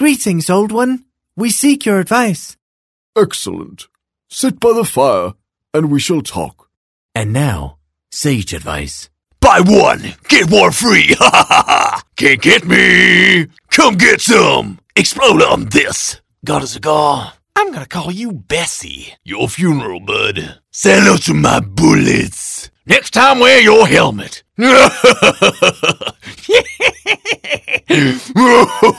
Greetings, old one. We seek your advice. Excellent. Sit by the fire, and we shall talk. And now, sage advice. Buy one, get one free. Ha ha ha ha. Can't get me. Come get some. Explode on this. Got a cigar? I'm gonna call you Bessie. Your funeral, bud. Say hello to my bullets. Next time, wear your helmet.